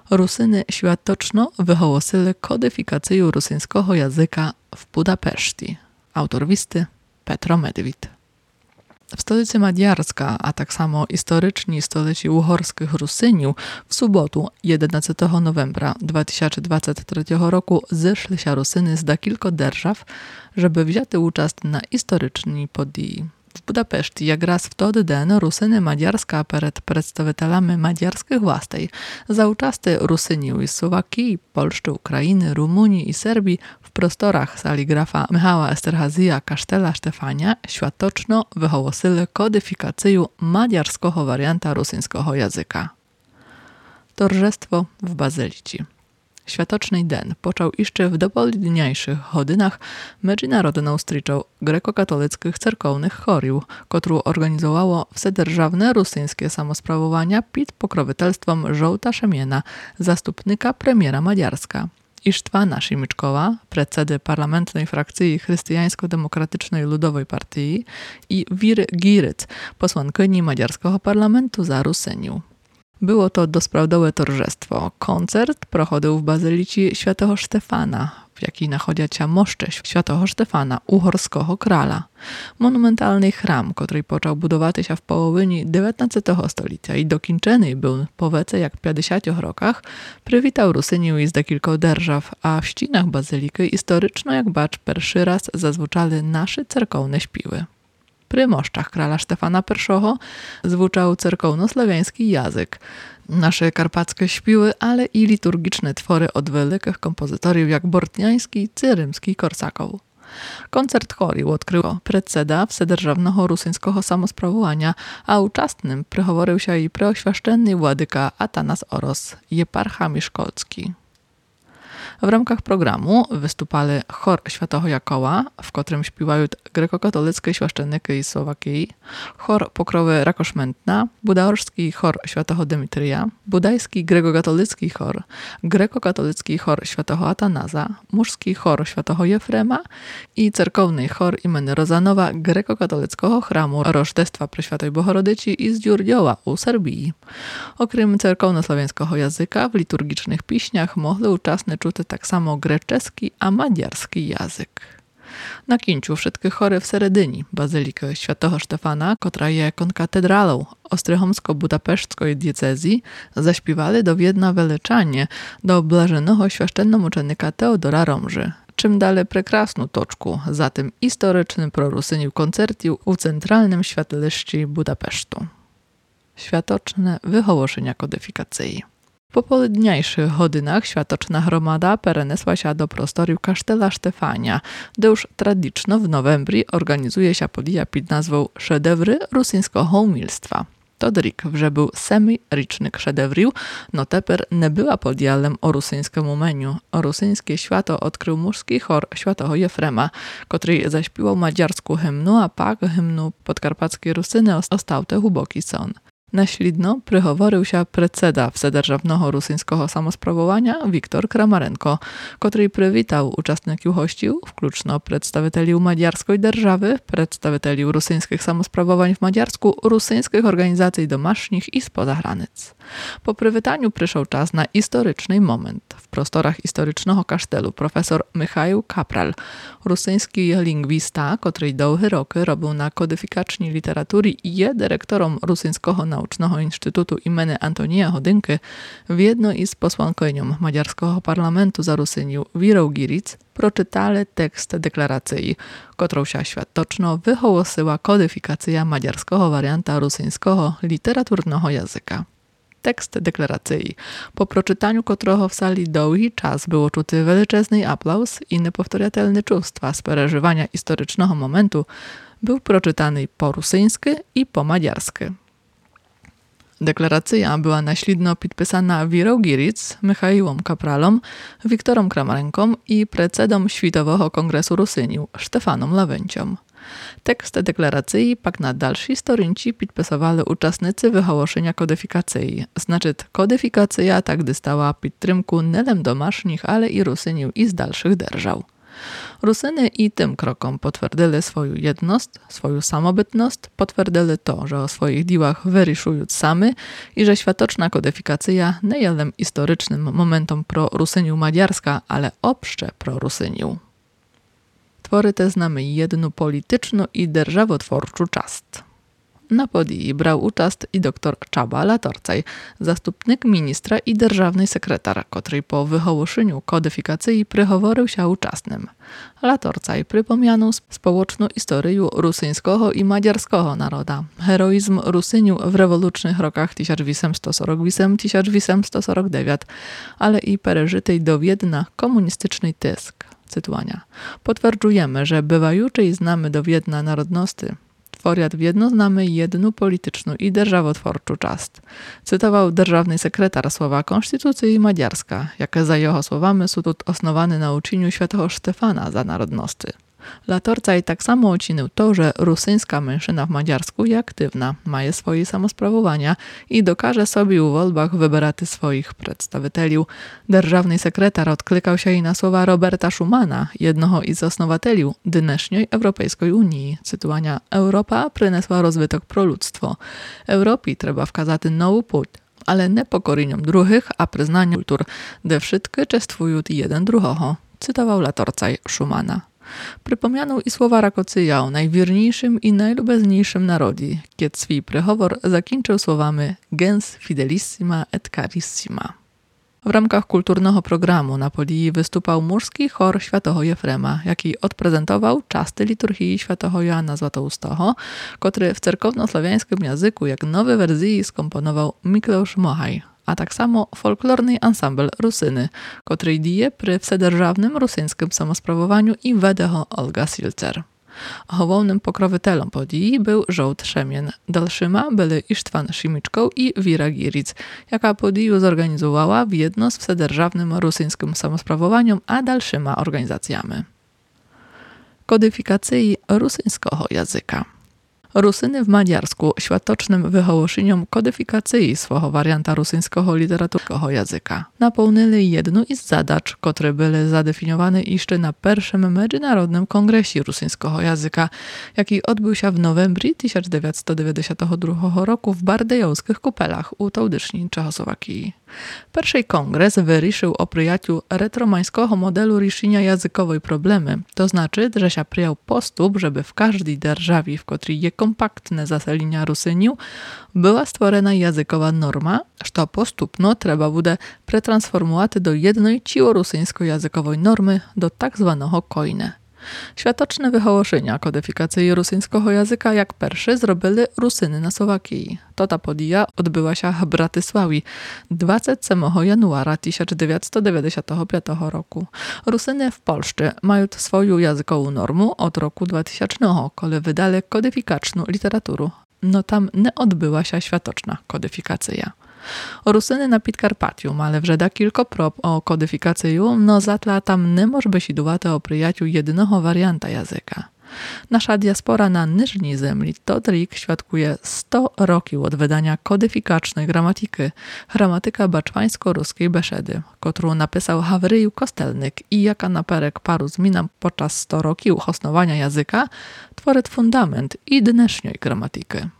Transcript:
Rusyny światoczno wyhołosili kodyfikację rusyńskiego języka w Budapeszti. Autor listy Petro Medwid. W stolicy Maďarska, a tak samo historyczni stolici uhorskich Rusyniów w sobotu 11 novembra 2023 roku zeszli się Rusyny z kilku держав, żeby wziąć udział na historycznej podії. W Budapeszti jak raz w ten dzień Rusyny Maďarska przed przedstawicielami maďarskich własnej za uczasty Rusynów z Słowakii, Polszczy, Ukrainy, Rumunii i Serbii w prostorach sali grafa Michała Esterhazija Kasztela Stefania światoczno wyhołosili kodyfikację maďarskiego warianta rusyńskiego języka. Torzestwo w Bazylici. Światoczny dzień począł jeszcze w dopołudniejszych godzinach międzynarodną striczą grekokatolickich cerkownych choriów, którą organizowało wsedержавne rosyjskie samosprawowania pod pokrovitelstwem Żołta Szemiena, zastupnika premiera Maďarska. Ištvána Šimičková, predsedy parlamentnej frakcji Chrześcijańsko-Demokratycznej Ludowej Partii i Wiry Giryc, posłankyni maďarskiego parlamentu za Rusyniów. Było to dosprawdowe torzestwo. Koncert prochodził w Bazylici Świętego Stefana, w jakiej nachodziła się moszcześć Świętego Stefana, uhorskiego krala. Monumentalny chram, który począł budować się w połowie XIX stulecia i dokończony był po więcej jak 50 rokach, przywitał Rusyniów z kilku держав, a w ścianach bazyliki historycznie jak bacz pierwszy raz zazwyczali nasze cerkowne śpiewy. Przy moszczach krala Stefana I zwuczał cerkowno-słowiański język, nasze karpackie śpiewy, ale i liturgiczne twory od wielkich kompozytorów jak Bortniański, Cyrymski, Korsakow. Koncert choriu odkrył predseda wsedержавnego rosyjskiego samosprawowania, a uczestnym przychoworzył się i preoświaszczenny władyka Atanas Oros, jeparcha miszkolski. W ramach programu wystupali chór Świętego Jakoła, w którym śpiewają grekokatolickie świeszczeniki z Słowakii, chór Pokrowy Rakoszmętna, budaorski chór Świętego Dymitrija, budajski grekokatolicki chór, grekokatolicki chór Świętego Atanaza, mórski chór Świętego Jefrema i cerkowny chór imienia Rozanowa grekokatolickiego chramu Rożdestwa Preświętej Bohorodyci i z Dziurdzioła u Serbii. Okrem cerkowno-słowiańskiego języka w liturgicznych piśniach mogli uczestniczyć tak samo greczeski a maďarski język. Na kińcu wszystkie chory w Seredyni, Bazyliki Świętego Stefana, która jest konkatedralą ostrychomsko-budapeszckiej diecezji, zaśpiewali do Wiedna weleczanie do blażenego świeszczennomuczennika Teodora Romży, czym dalej prekrasną toczku za tym historycznym prorusyniu koncertiu u centralnym światliszczy Budapesztu. Światoczne wyhołoszenia kodyfikacji. W popołudniejszych godzinach światoczna gromada przenesła się do prostoriów Kasztela Stefania, gdzie już tradycyjnie w novembri organizuje się podija pod nazwą Szedewry rusyńskiego hołmilstwa. To drik, że był semi-rycznych szedewriów, no teper nie była podjalem o rusyńskim menu. Rusyńskie świato odkrył mórski chór Świętego Jefrema, który zaśpiewał maďarską hymnu, a pak hymnu podkarpackiej Rusyny ostał te głęboki son. Naślidno przychoworzył się predseda wsedержавnego rosyjskiego samosprawowania Wiktor Kramarenko, który przywitał uczestników hościów, wkluczno przedstawicieli maďarskiej держawy, przedstawicieli rosyjskich samosprawowań w Maďarsku, rosyjskich organizacji domaśnych i spoza granic. Po przywitaniu przyszedł czas na historyczny moment. W prostorach historycznego kasztelu profesor Michał Kapral, rosyjski lingwista, który długie roky robił na kodyfikacji literatury i jest dyrektorem rosyjskiego Naucznego Instytutu imienia Antonija Hodynki, w jedno z posłankyniom maďarskiego parlamentu za Rusyniów Wirą Giryc proczytali tekst deklaracji, którą się światoczno wyhołosiła kodyfikacja maďarskiego warianta rosyjskiego literaturnego języka. Tekst deklaracji, po proczytaniu którego w sali długi czas było czuty wielczezny aplauz i niepowtarzalne czuwstwa z przeżywania historycznego momentu, był proczytany po rusyńsku i po maďarsku. Deklaracja była naślidno podpisana Wirą Giryc, Michałem Kapralom, Wiktorem Kramarenką i predsedom Światowego Kongresu Rusyniów, Stefanom Lawęciom. Tekst deklaracji pak na dalszej stronicy podpisowali uczestnicy wyhołoszenia kodyfikacji. Znaczy, kodyfikacja tak stała pod trymku nie domaśnych, ale i Rusyniów i z dalszych держав. Rusyny i tym krokom potwierdzili swoją jedność, swoją samobytność, potwierdzili to, że o swoich diłach wyryszują sami i że światoczna kodyfikacja nie jest historycznym momentem pro Rusyniu madziarska, ale obszcze pro Rusyniu. Twory te znamy jedną polityczną i державотворчу часть. Na podii brał udział i dr Csaba Latorcaj, zastupnik ministra i державний sekretar, który po wyhołoszeniu kodyfikacji przychoworzył się uczestnym. Latorcaj przypomniano społeczną historię rusyńskiego i madziarskiego naroda, heroizm Rusyniu w rewolucyjnych rokach 1848-1849, ale i przeżytej do Wiedna komunistycznej tysk. Cytowania. Potwierdzujemy, że bywajuczy i znamy do Wiedna narodności. Tworят wiedno znamy jedną polityczną i державотворчу часть. Cytował державний sekretar słowa Konstytucji Madziarska, jakie za jego słowami są tu osnowane na uczyniu świętego Stefana za narodności. Latorcaj tak samo ocenił to, że rusyńska mężczyzna w Madziarsku jest aktywna, ma swoje samosprawowania i dokaże sobie w wolbach wybierać swoich przedstawicieli. Державний sekretar odklikał się i na słowa Roberta Schumana, jednego z osnowateli dyneszniej Europejskiej Unii. Cytowania: Europa przyniosła rozwytok pro ludztwo. Europie trzeba wkazać nowy pуть, ale nie pokorzeniem druhych, a przyznaniem kultur, gdzie wszystkie częstwują jeden drugiego. Cytował Latorcaj Schumana. Przypomniano i słowa Rakocyja o najwierniejszym i najlubezniejszym narodzie, kiedy swój przehovor zakończył słowami gens fidelissima et carissima. W ramach kulturnego programu na podii wystupał mórski chór świętego Jefrema, jaki odprezentował czasty liturgii świętego Joanna Złatoustego, który w cerkowno-słowiańskim języku jak nowe wersji skomponował Mikleusz Mochaj, a tak samo folklorny ansambl Rusyny, który dzieje przy wsedержавnym rosyjskim samosprawowaniu i wede ho Olga Silcer. Głównym pokrowitelem podii był Żołd Szemien. Dalszyma byli Ištvan Šimičkov i Vira Giric, jaka podiju zorganizowała w jedno z wsedержавnym rosyjskim samosprawowaniu, a dalszyma organizacjami. Kodyfikacji rosyjskiego języka. Rusyny w madziarsku światocznym wyhołoszeniom kodyfikacji swojego warianta rosyjskiego literaturnego języka napełnili jedną z zadacz, które były zadefiniowane jeszcze na pierwszym Międzynarodnym Kongresie Rosyjskiego Języka, jaki odbył się w novembrie 1992 roku w Bardejowskich Kupelach u Tołdyszni Czechosłowakii. Pierwszy kongres wyruszył o przyjęciu retromańskiego modelu решenia językowej problemy, to znaczy, że się przyjął postup, żeby w każdej державі, w której jest kompaktne zaselenia Rusyniu, była stworzona językowa norma, że postupno trzeba bude pretransformować do jednej ciło-rusyńsko-językowej normy, do tak zwanego kojne. Światoczne wyhołoszenia kodyfikacji rosyjskiego języka jak pierwsze zrobili Rusyny na Słowakii. Ta podija odbyła się w Bratysławi 27 januara 1995 roku. Rusyny w Polsce mają swoją językową normę od roku 2000, kiedy wydali kodyfikaczną literaturę. No tam nie odbyła się światoczna kodyfikacja. Rusyny na Podkarpaciu male wrzeda kilka prób o kodyfikację, no zatla tam nie może być idowate o przyjaciu jednego warianta języka. Nasza diaspora na Niżnej Zemli to trik świadkuje 100 roków od wydania kodyfikacznej gramatyka baczwańsko-ruskiej Beszedy, którą napisał Hawryju Kostelnyk i jaka naperek paru zmian podczas 100 roków osnowania języka tworzy fundament i dneszniej gramatyki.